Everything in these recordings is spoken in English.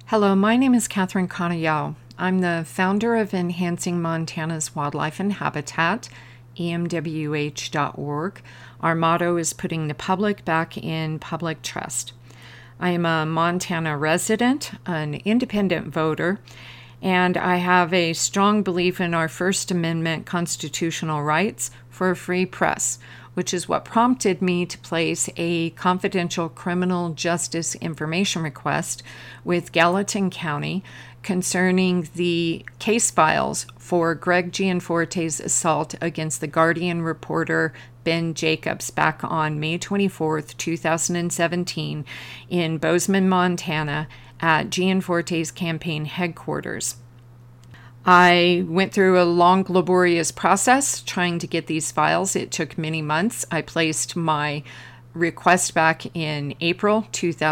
Hello, my name is Catherine Kanayao. I'm the founder of Enhancing Montana's Wildlife and Habitat, emwh.org. Our motto is putting the public back in public trust. I am a Montana resident, an independent voter, and I have a strong belief in our First Amendment constitutional rights for a free press, which is what prompted me to place a confidential criminal justice information request with Gallatin County concerning the case files for Greg Gianforte's assault against the Guardian reporter Ben Jacobs back on May 24th, 2017 in Bozeman, Montana at Gianforte's campaign headquarters. I went through a long, laborious process trying to get these files. It took many months. I placed my request back in April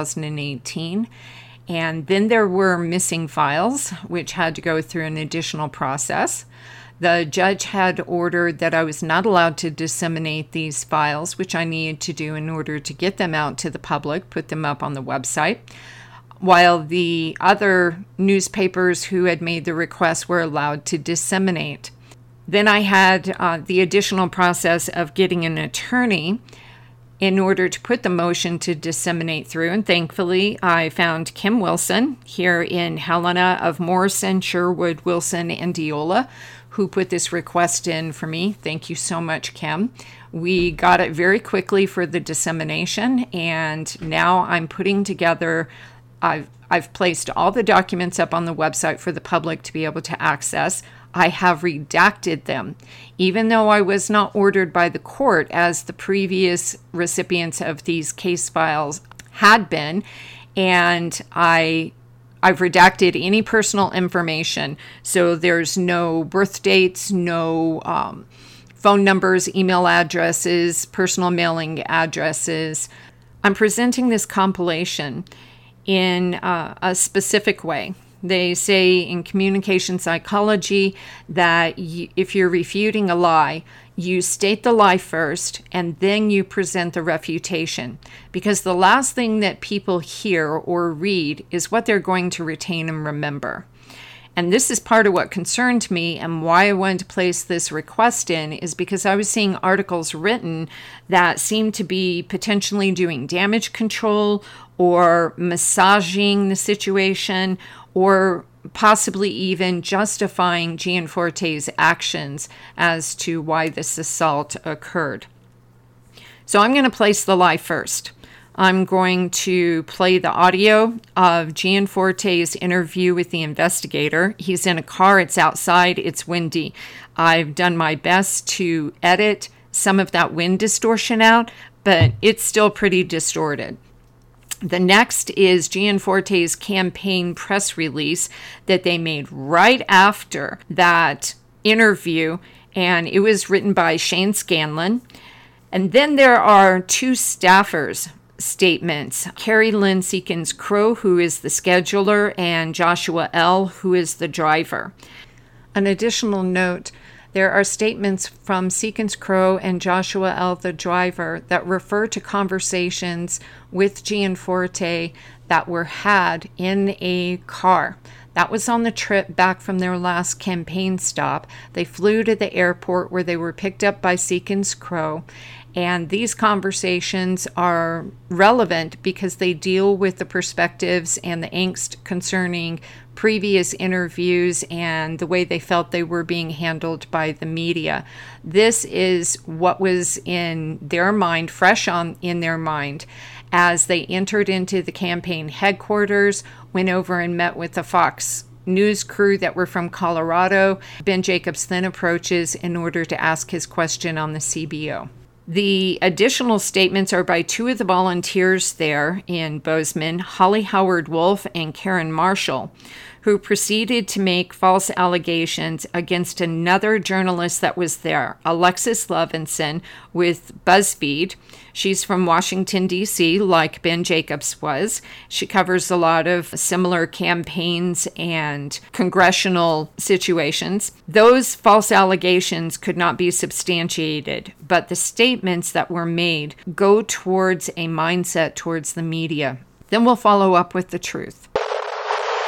2018, and then there were missing files, which had to go through an additional process. The judge had ordered that I was not allowed to disseminate these files, which I needed to do in order to get them out to the public, put them up on the website, while the other newspapers who had made the request were allowed to disseminate. Then I had the additional process of getting an attorney in order to put the motion to disseminate through, and thankfully I found Kim Wilson here in Helena of Morrison, Sherwood, Wilson, and Diola, who put this request in for me. Thank you so much, Kim. We got it very quickly for the dissemination, and now I'm putting together I've placed all the documents up on the website for the public to be able to access. I have redacted them, even though I was not ordered by the court as the previous recipients of these case files had been, and I've redacted any personal information. So there's no birth dates, no phone numbers, email addresses, personal mailing addresses. I'm presenting this compilation in a specific way. They say in communication psychology that if you're refuting a lie, you state the lie first and then you present the refutation, because the last thing that people hear or read is what they're going to retain and remember. And this is part of what concerned me, and why I wanted to place this request in is because I was seeing articles written that seemed to be potentially doing damage control or massaging the situation, or possibly even justifying Gianforte's actions as to why this assault occurred. So I'm going to place the lie first. I'm going to play the audio of Gianforte's interview with the investigator. He's in a car, it's outside, it's windy. I've done my best to edit some of that wind distortion out, but it's still pretty distorted. The next is Gianforte's campaign press release that they made right after that interview, and it was written by Shane Scanlon. And then there are two staffers' statements, Carrie Lynn Seekins Crow, who is the scheduler, and Joshua L., who is the driver. An additional note, there are statements from Seekins Crow and Joshua L., the driver, that refer to conversations with Gianforte that were had in a car. That was on the trip back from their last campaign stop. They flew to the airport where they were picked up by Seekins Crow. And these conversations are relevant because they deal with the perspectives and the angst concerning previous interviews and the way they felt they were being handled by the media. This is what was in their mind, fresh in their mind, as they entered into the campaign headquarters, went over and met with the Fox News crew that were from Colorado. Ben Jacobs then approaches in order to ask his question on the CBO. The additional statements are by two of the volunteers there in Bozeman, Holly Howard Wolf and Karen Marshall, who proceeded to make false allegations against another journalist that was there, Alexis Levinson with BuzzFeed. She's from Washington, D.C., like Ben Jacobs was. She covers a lot of similar campaigns and congressional situations. Those false allegations could not be substantiated, but the statements that were made go towards a mindset towards the media. Then we'll follow up with the truth.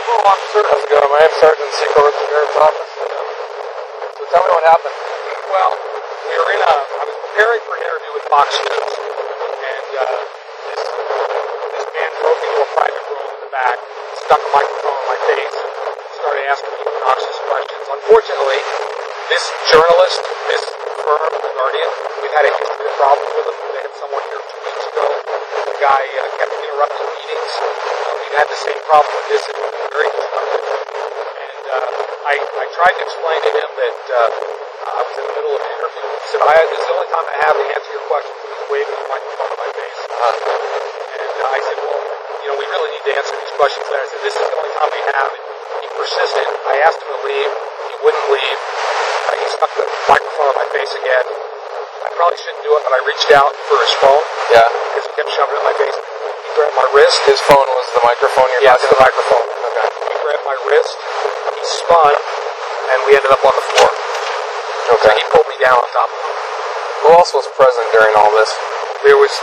Hello, officer. How's it going? My name's Sergeant Secor with the Sheriff's Office. So tell me what happened. Well, I was preparing for an interview with Fox News, and this man broke into a private room in the back, stuck a microphone in my face, and started asking me obnoxious questions. Unfortunately, this journalist, this firm, The Guardian, we've had a history of problems with them. They had someone here 2 weeks ago. The guy kept interrupting meetings. We've had the same problem with this. It was very destructive. And I tried to explain to him that I was in the middle of an interview. He said, this is the only time I have to answer your questions. He was waving the microphone in my face. And I said, well, we really need to answer these questions later. I said, this is the only time we have. And he persisted. I asked him to leave. He wouldn't leave. He stuck the microphone in my face again. I probably shouldn't do it, but I reached out for his phone. Yeah. Because he kept shoving it in my face. He grabbed my wrist. His phone was the microphone you're talking about? Yeah, the microphone. Okay. He grabbed my wrist. He spun, and we ended up on the floor. Okay. So he pulled me down on top of him. Who else was present during all this? There was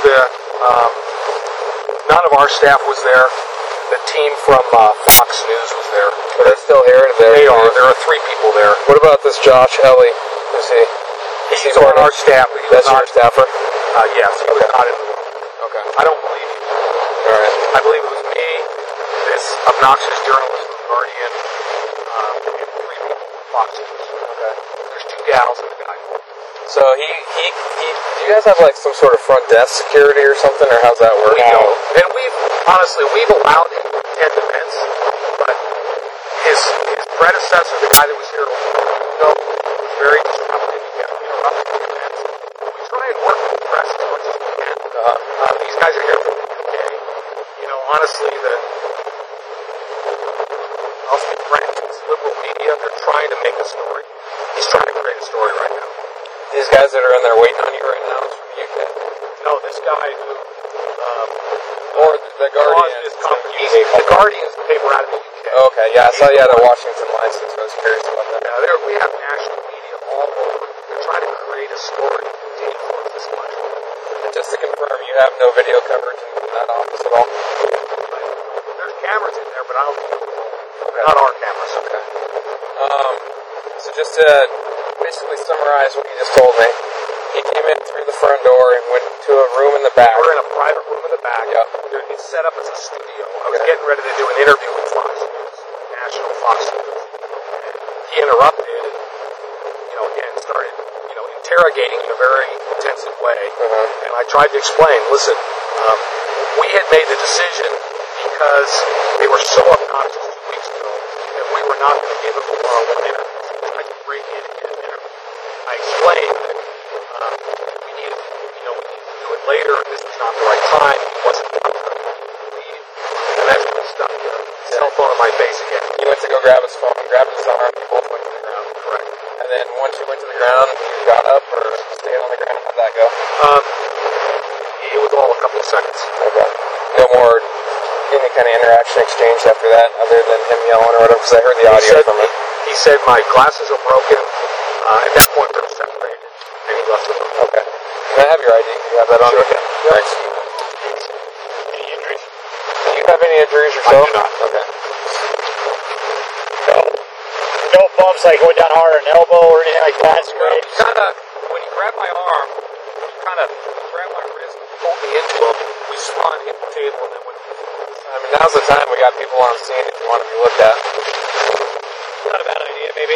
none of our staff was there. The team from Fox News was there. Are they still here? They are. There are 3 people there. What about this Josh Ellie? Who's he? He's on our staff. That's your staffer? Yes. He was not in the room. Okay. I don't believe he was. All right. I believe it was me, this obnoxious journalist from The Guardian, and 3 people from Fox News. Okay. There's 2 gals and a guy. So do you guys have like some sort of front desk security or something, or how's that work? We don't. And we've allowed him to attend events, but his predecessor, the guy that was here was very disruptive. He kept interrupting events. We try and work with the press as much as we can. These guys are here for the UK. Honestly, I'll speak French. It's liberal media. They're trying to make a story. He's trying to create a story right now. These guys that are in there waiting on you right now is from the UK? No, this guy who... or the Guardian. The Guardian is the paper out of the UK. Oh, okay, yeah, I saw you had a Washington license, so I was curious about that. Yeah, we have national media all over. They're trying to create a story to influence this election. And just to confirm, you have no video coverage in that office at all? There's cameras in there, but I don't think they're not our cameras. Okay. So just to basically summarize what you just told me, he came in through the front door and went to a room in the back. We're in a private room in the back. Yep. It's set up as a studio. I was getting ready to do an interview with Fox News, national Fox News. And he interrupted and, again, started, interrogating in a very intensive way. And I tried to explain, listen, we had made the decision because they were so obnoxious 2 weeks ago that we were not going to give them a one-on-one interview. I could break in and get an interview. I explained that we needed to do it later. This was not the right time. He wasn't going to leave. And that's when he stuck the cell phone in my face again. You went to go grab his phone, grabbed his arm, you both went to the ground. Correct. And then once you went to the ground, you got up or stayed on the ground? How'd that go? It was all a couple of seconds. Okay. No more any kind of interaction exchange after that other than him yelling or whatever, because I heard the audio from it. He said my glasses are broken. At that point, we were separated, and he left the room. Okay. Can I have your ID? You have that on? Sure. Yeah. Thanks. Any injuries? Do you have any injuries yourself? I do not. Okay. No bumps like going down hard or an elbow or anything like that. It's great. When he grabbed my arm, he grabbed my wrist, pulled me into him. We spun, hit the table, and then went to the floor. Now's the time. We got people on scene if you want to be looked at. Not a bad idea, maybe.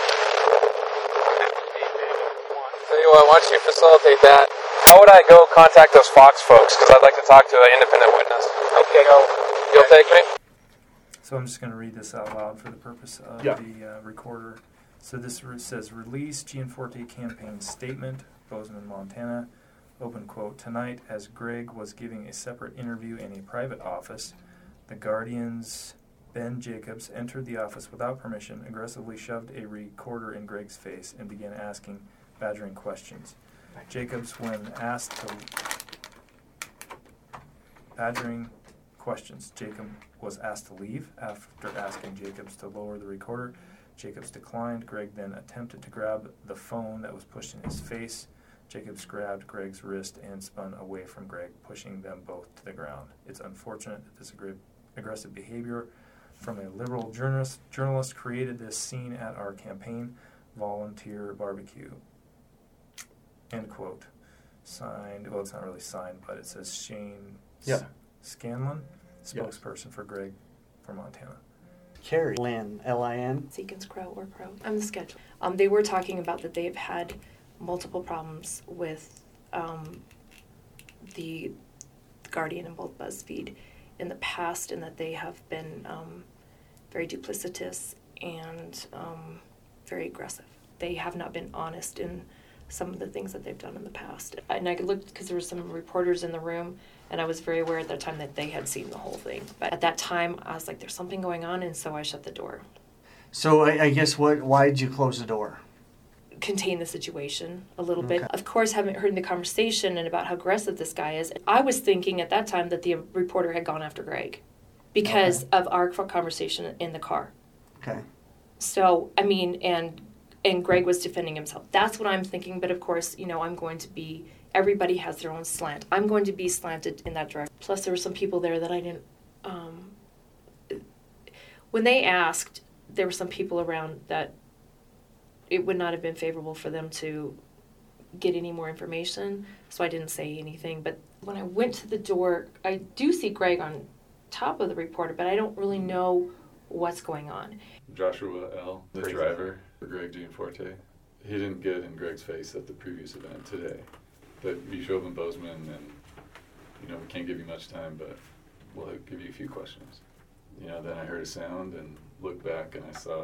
Tell you what, why don't you facilitate that? How would I go contact those Fox folks? Because I'd like to talk to an independent witness. Okay, you'll take me? So I'm just going to read this out loud for the purpose of the recorder. So this says, release Gianforte campaign statement, Bozeman, Montana. Open quote, tonight as Greg was giving a separate interview in a private office, the Guardian's Ben Jacobs entered the office without permission, aggressively shoved a recorder in Greg's face, and began asking badgering questions. Jacobs, when asked to... Jacob was asked to leave. After asking Jacobs to lower the recorder, Jacobs declined. Greg then attempted to grab the phone that was pushed in his face. Jacobs grabbed Greg's wrist and spun away from Greg, pushing them both to the ground. It's unfortunate that this aggressive behavior from a liberal journalist created this scene at our campaign volunteer barbecue. End quote. Signed, well, it's not really signed, but it says Shane Scanlon, spokesperson for Greg for Montana. Carrie Lynn, L-I-N. Seekins Crow or Crow. I'm the schedule. They were talking about that they've had multiple problems with the Guardian and both BuzzFeed in the past, and that they have been very duplicitous and very aggressive. They have not been honest in some of the things that they've done in the past. And I looked because there were some reporters in the room, and I was very aware at that time that they had seen the whole thing. But at that time, I was like, there's something going on, and so I shut the door. So I guess why did you close the door? Contain the situation a little bit. Of course, having heard the conversation and about how aggressive this guy is, I was thinking at that time that the reporter had gone after Greg because of our conversation in the car. Okay. So, I mean, and Greg was defending himself. That's what I'm thinking, but of course, I'm going to be, everybody has their own slant. I'm going to be slanted in that direction. Plus, there were some people there that I didn't, when they asked, there were some people around that it would not have been favorable for them to get any more information, so I didn't say anything. But when I went to the door, I do see Greg on top of the reporter, but I don't really know what's going on. Joshua L., the driver for Greg Gianforte, he didn't get in Greg's face at the previous event today. But you show up in Bozeman, and we can't give you much time, but we'll give you a few questions. Then I heard a sound and looked back, and I saw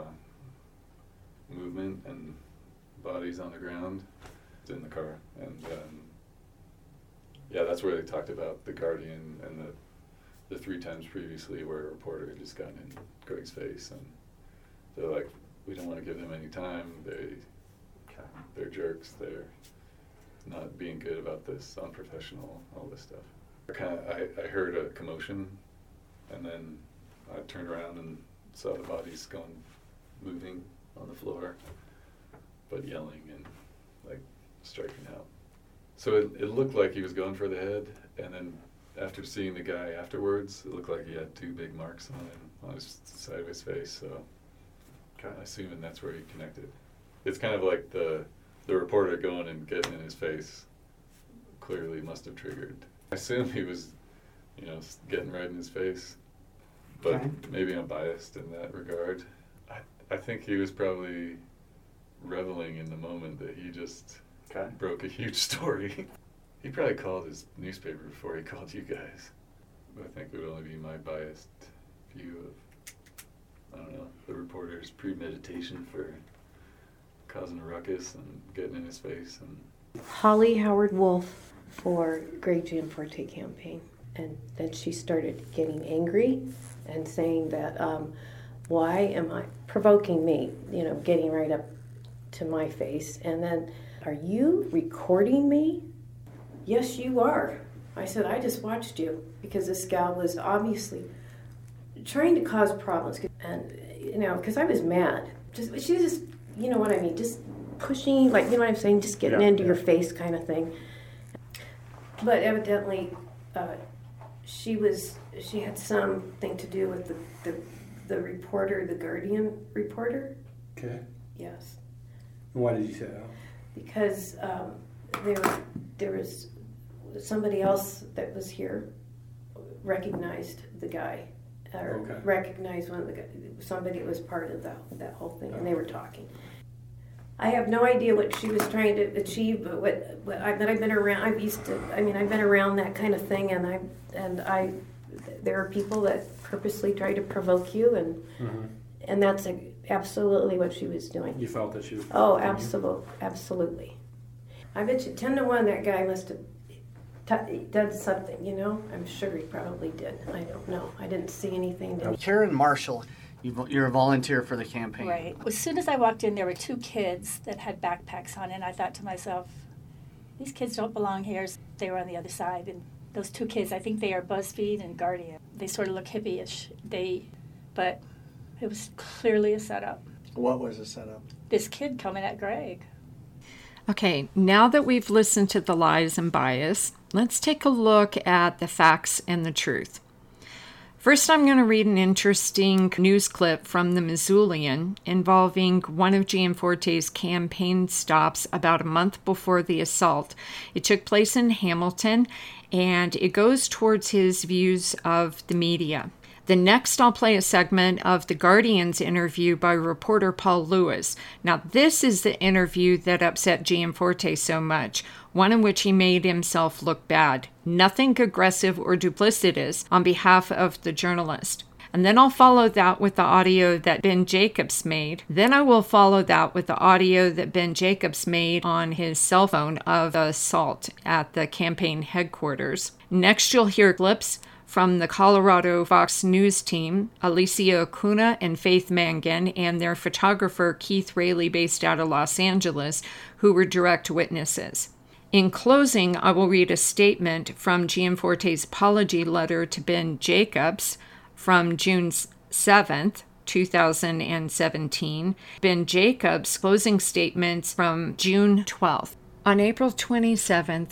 movement and bodies on the ground in the car. And that's where they talked about the Guardian and the 3 times previously where a reporter had just gotten in Greg's face, and they're like, we don't want to give them any time. They're jerks. They're not being good about this, unprofessional, all this stuff. I heard a commotion, and then I turned around and saw the bodies moving on the floor, but yelling and striking out. So it looked like he was going for the head, and then after seeing the guy afterwards, it looked like he had 2 big marks on him, on his side of his face, so I'm assuming that's where he connected. It's kind of like the reporter going and getting in his face clearly must have triggered. I assume he was, getting right in his face, but maybe I'm biased in that regard. I think he was probably reveling in the moment that he just broke a huge story. He probably called his newspaper before he called you guys. I think it would only be my biased view of, the reporter's premeditation for causing a ruckus and getting in his face. And Holly Howard Wolf for Greg Gianforte campaign. And then she started getting angry and saying that, why am I provoking me, getting right up to my face. And then, are you recording me? Yes, you are. I said, I just watched you, because this gal was obviously trying to cause problems. And, because I was mad. She was just, you know what I mean, just pushing, what I'm saying, just getting into your face kind of thing. But evidently, she had something to do with the reporter, the Guardian reporter. Okay. Yes. Why did you say that? Because there was somebody else that was here recognized the guy, or recognized one of the guys, somebody that was part of that whole thing, and they were talking. I have no idea what she was trying to achieve, but but I've been around. I've been around that kind of thing, and there are people that purposely try to provoke you, and that's absolutely what she was doing. You felt that she was. Oh, absolutely. I bet you 10 to 1 that guy must have done something. I'm sure he probably did. I don't know. I didn't see anything. Karen Marshall, you're a volunteer for the campaign. Right. As soon as I walked in, there were 2 kids that had backpacks on, and I thought to myself, these kids don't belong here. They were on the other side, and those 2 kids, I think they are BuzzFeed and Guardian. They sort of look hippie-ish. But it was clearly a setup. What was a setup? This kid coming at Greg. Okay, now that we've listened to the lies and bias, let's take a look at the facts and the truth. First, I'm going to read an interesting news clip from the Missoulian involving one of Gianforte's campaign stops about a month before the assault. It took place in Hamilton, and it goes towards his views of the media. The next, I'll play a segment of The Guardian's interview by reporter Paul Lewis. Now, this is the interview that upset Gianforte so much, one in which he made himself look bad. Nothing aggressive or duplicitous on behalf of the journalist. And then I'll follow that with the audio that Ben Jacobs made. Then I will follow that with the audio that Ben Jacobs made on his cell phone of the assault at the campaign headquarters. Next, you'll hear clips from the Colorado Fox News team, Alicia Acuna and Faith Mangan, and their photographer Keith Rayleigh, based out of Los Angeles, who were direct witnesses. In closing, I will read a statement from Gianforte's apology letter to Ben Jacobs from June 7th, 2017, Ben Jacobs' closing statements from June 12th. On April 27,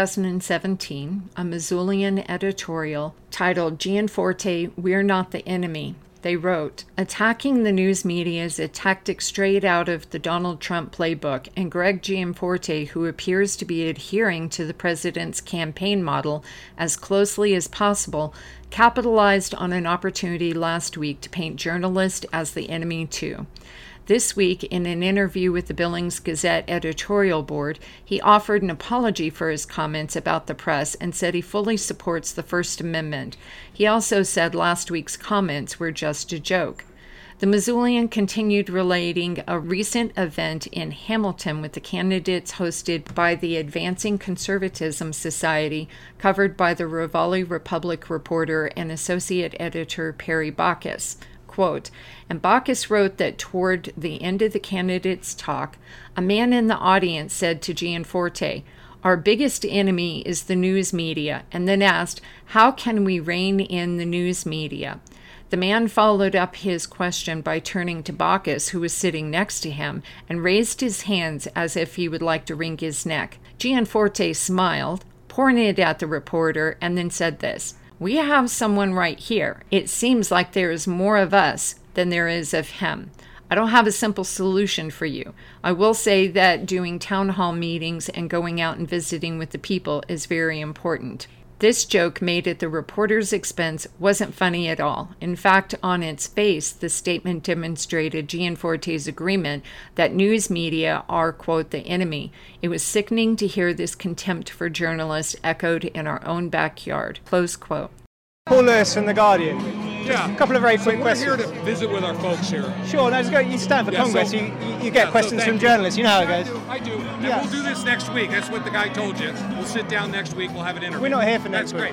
2017, a Missoulian editorial titled Gianforte, We're Not the Enemy, they wrote, attacking the news media is a tactic straight out of the Donald Trump playbook, and Greg Gianforte, who appears to be adhering to the president's campaign model as closely as possible, capitalized on an opportunity last week to paint journalists as the enemy too. This week, in an interview with the Billings Gazette editorial board, he offered an apology for his comments about the press and said he fully supports the First Amendment. He also said last week's comments were just a joke. The Missoulian continued relating a recent event in Hamilton with the candidates hosted by the Advancing Conservatism Society, covered by the Raleigh Republic reporter and associate editor Perry Bacchus. Quote, and Bacchus wrote that toward the end of the candidates' talk, a man in the audience said to Gianforte, our biggest enemy is the news media, and then asked, how can we rein in the news media? The man followed up his question by turning to Bacchus, who was sitting next to him, and raised his hands as if he would like to wring his neck. Gianforte smiled, pointed at the reporter, and then said this, we have someone right here. It seems like there is more of us than there is of him. I don't have a simple solution for you. I will say that doing town hall meetings and going out and visiting with the people is very important. This joke made at the reporter's expense wasn't funny at all. In fact, on its face, the statement demonstrated Gianforte's agreement that news media are, quote, the enemy. It was sickening to hear this contempt for journalists echoed in our own backyard, close quote. Paul Lewis from The Guardian. Yeah. A couple of very quick questions. We're here to visit with our folks here. Sure, no, you stand for Congress, you get questions from journalists, you know how it goes. I do. And we'll do this next week. That's what the guy told you. We'll sit down next week, we'll have an interview. We're not here for next week. That's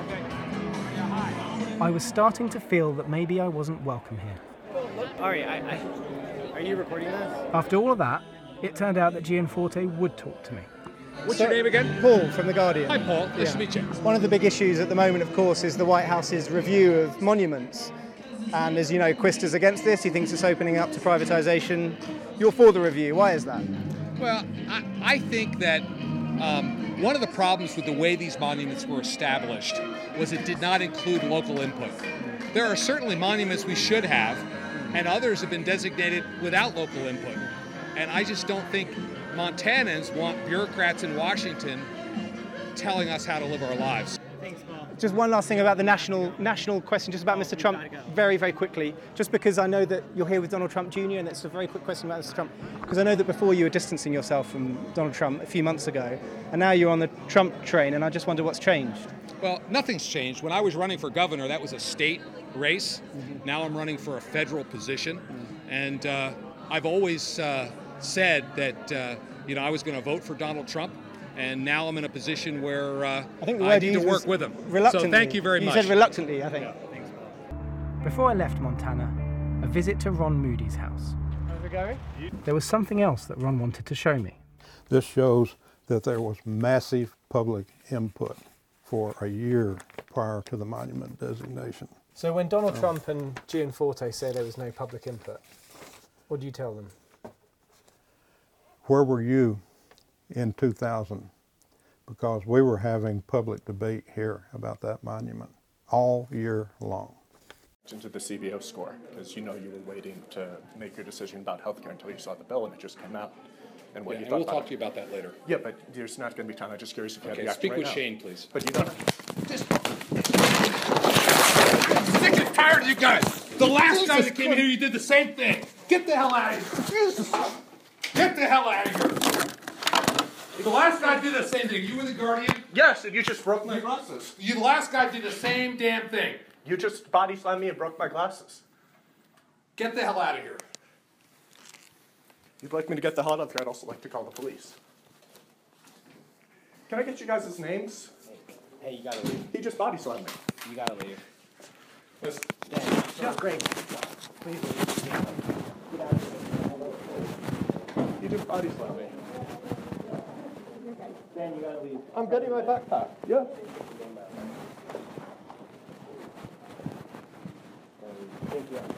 great. I was starting to feel that maybe I wasn't welcome here. Ari, are you recording this? After all of that, it turned out that Gianforte would talk to me. What's your name again? Paul from The Guardian. Hi, Paul. Nice to meet you. One of the big issues at the moment, of course, is the White House's review of monuments. And as you know, Quista's against this. He thinks it's opening up to privatisation. You're for the review. Why is that? Well, I think that one of the problems with the way these monuments were established was it did not include local input. There are certainly monuments we should have, and others have been designated without local input. And I just don't think Montanans want bureaucrats in Washington telling us how to live our lives. Thanks, Paul. Just one last thing about the national question, just about Mr. Trump, very, very quickly. Just because I know that you're here with Donald Trump Jr., and it's a very quick question about Mr. Trump. Because I know that before you were distancing yourself from Donald Trump a few months ago, and now you're on the Trump train, and I just wonder what's changed. Well, nothing's changed. When I was running for governor, that was a state race. Mm-hmm. Now I'm running for a federal position. Mm-hmm. And I've always said that I was going to vote for Donald Trump, and now I'm in a position where I need to work with him. So thank you very much. You said reluctantly, I think. Yeah, thanks. Before I left Montana, a visit to Ron Moody's house. How's it going? There was something else that Ron wanted to show me. This shows that there was massive public input for a year prior to the monument designation. So when Donald Trump and Gianforte say there was no public input, what do you tell them? Where were you in 2000? Because we were having public debate here about that monument all year long. into the CBO score, because you were waiting to make your decision about healthcare until you saw the bill and it just came out. And what you thought we'll about talk to you about that later. Yeah, but there's not going to be time. I'm just curious if you have the action speak right with now. Shane, please. But you don't. I'm sick and tired of you guys. The last time that came here, you did the same thing. Get the hell out of here. Get the hell out of here. The last guy did the same thing. You were the guardian? Yes, and you just broke my glasses. The last guy did the same damn thing. You just body slammed me and broke my glasses. Get the hell out of here. You'd like me to get the hell out of here, I'd also like to call the police. Can I get you guys' names? Hey, you gotta leave. He just body slammed me. You gotta leave. Listen. Yeah, great. Please leave. Get out of here. You just body slammed me. Dan, you gotta leave. I'm getting my backpack. Yeah. Thank you.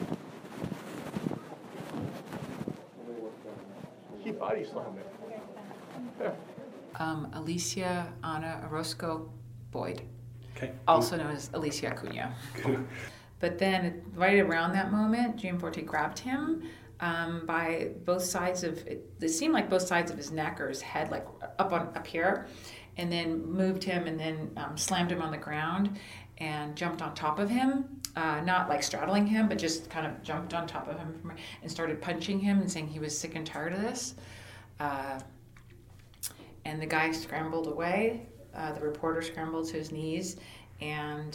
He body slammed me. There. Alicia Ana Orozco Boyd, okay. Also known as Alicia Acuna. But then right around that moment, Gianforte grabbed him by both sides of, it seemed like both sides of his neck or his head, like up here, and then moved him and then slammed him on the ground and jumped on top of him. Not like straddling him, but just kind of jumped on top of him and started punching him and saying he was sick and tired of this. And the guy scrambled away. The reporter scrambled to his knees and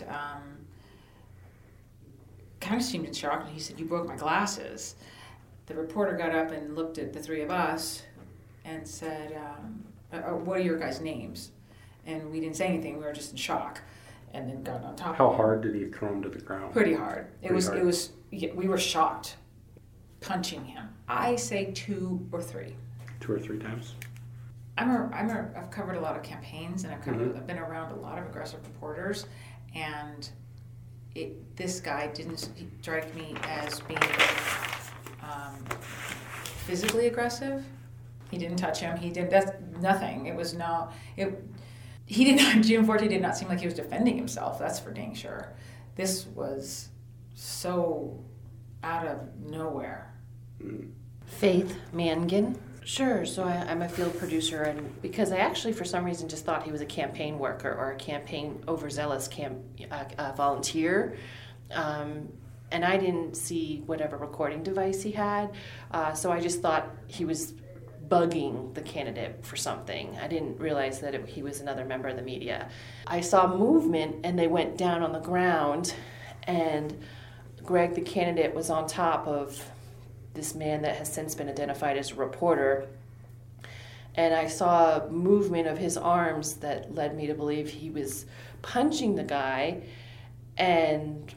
kind of seemed in shock. And he said, "You broke my glasses." The reporter got up and looked at the three of us and said, "What are your guys' names?" And we didn't say anything. We were just in shock. And then got on top How of him. hard did he throw him to the ground? Pretty hard. It was. We were shocked, punching him. I say 2 or 3. 2 or 3 times? I've covered a lot of campaigns, and I've been around a lot of aggressive reporters, and this guy didn't strike me as being physically aggressive. He didn't touch him. That's nothing. It was no. He did not. Gianforte did not seem like he was defending himself. That's for dang sure. This was so out of nowhere. Faith Mangan. Sure. So I'm a field producer, and because I actually, for some reason, just thought he was a campaign worker or a campaign overzealous volunteer, and I didn't see whatever recording device he had. So I just thought he was bugging the candidate for something. I didn't realize that he was another member of the media. I saw movement and they went down on the ground, and Greg, the candidate, was on top of this man that has since been identified as a reporter. And I saw movement of his arms that led me to believe he was punching the guy. And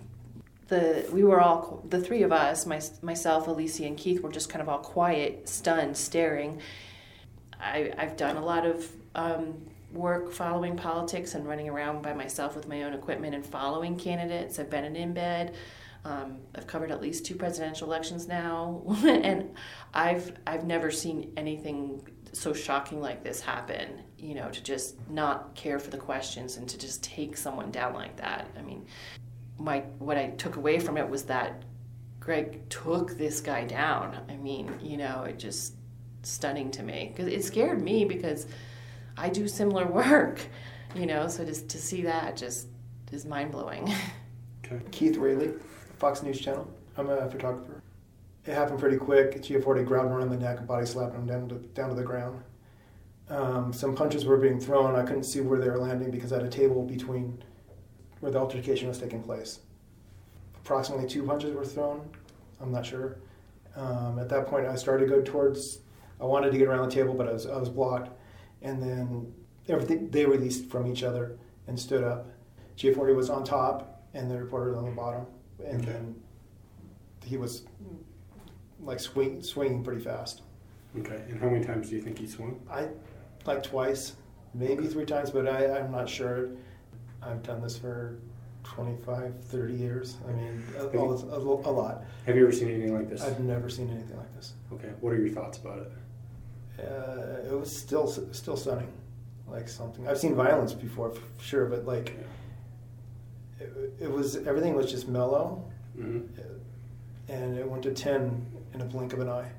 the three of us, myself, Alicia, and Keith, were just kind of all quiet, stunned, staring. I've done a lot of work following politics and running around by myself with my own equipment and following candidates. I've been in embed. I've covered at least 2 presidential elections now, and I've never seen anything so shocking like this happen. To just not care for the questions and to just take someone down like that. I mean, what I took away from it was that Greg took this guy down. I mean, it just stunning to me, because it scared me because I do similar work, so just to see that just is mind-blowing. Okay. Keith Rayleigh, Fox News Channel. I'm a photographer. It happened pretty quick. Gianforte grabbed him around the neck and body slapped him down to the ground. Some punches were being thrown. I couldn't see where they were landing because I had a table between where the altercation was taking place. Approximately 2 punches were thrown. I'm not sure. At that point, I started to go towards. I wanted to get around the table, but I was blocked. And then they released from each other and stood up. Gianforte was on top, and the reporter was on the bottom. And then he was like swinging pretty fast. Okay. And how many times do you think he swung? Like twice, maybe 3 times, but I'm not sure. I've done this for 25, 30 years. I mean, a lot. Have you ever seen anything like this? I've never seen anything like this. Okay. What are your thoughts about it? It was still stunning. Like something. I've seen violence before, for sure, but like, it was, everything was just mellow And it went to 10 in a blink of an eye.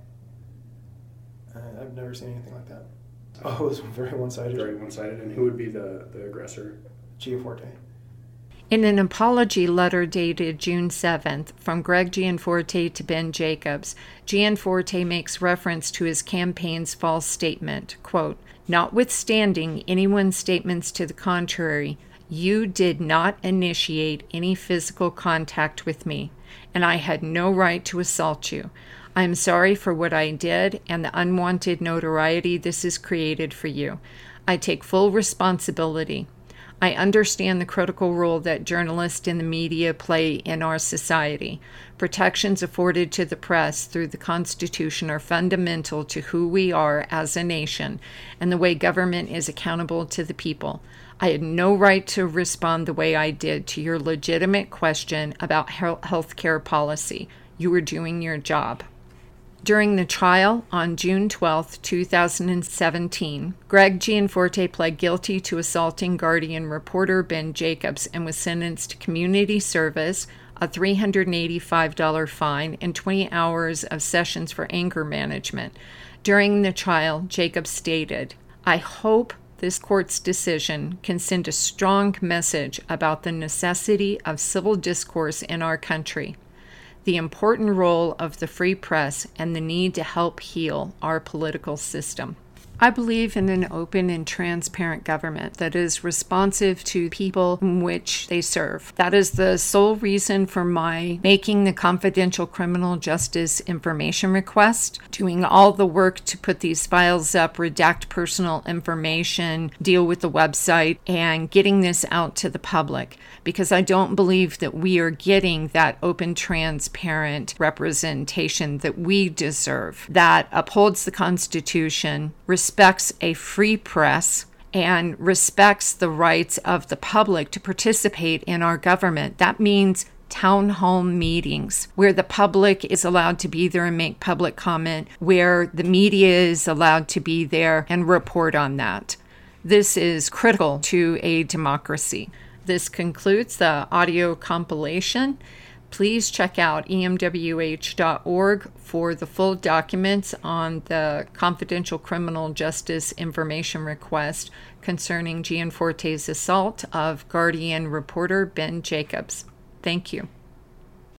I've never seen anything like that. Oh, it was very one-sided. Very one-sided. And who would be the aggressor? Gianforte. In an apology letter dated June 7th from Greg Gianforte to Ben Jacobs, Gianforte makes reference to his campaign's false statement, quote, "Notwithstanding anyone's statements to the contrary, you did not initiate any physical contact with me, and I had no right to assault you. I am sorry for what I did and the unwanted notoriety this has created for you. I take full responsibility. I understand the critical role that journalists and the media play in our society. Protections afforded to the press through the Constitution are fundamental to who we are as a nation and the way government is accountable to the people. I had no right to respond the way I did to your legitimate question about health care policy. You were doing your job." During the trial on June 12, 2017, Greg Gianforte pled guilty to assaulting Guardian reporter Ben Jacobs and was sentenced to community service, a $385 fine, and 20 hours of sessions for anger management. During the trial, Jacobs stated, "I hope this court's decision can send a strong message about the necessity of civil discourse in our country, the important role of the free press, and the need to help heal our political system." I believe in an open and transparent government that is responsive to people in which they serve. That is the sole reason for my making the confidential criminal justice information request, doing all the work to put these files up, redact personal information, deal with the website, and getting this out to the public, because I don't believe that we are getting that open, transparent representation that we deserve, that upholds the Constitution, respects a free press, and respects the rights of the public to participate in our government. That means town hall meetings where the public is allowed to be there and make public comment, where the media is allowed to be there and report on that. This is critical to a democracy. This concludes the audio compilation. Please check out emwh.org for the full documents on the confidential criminal justice information request concerning Gianforte's assault of Guardian reporter Ben Jacobs. Thank you.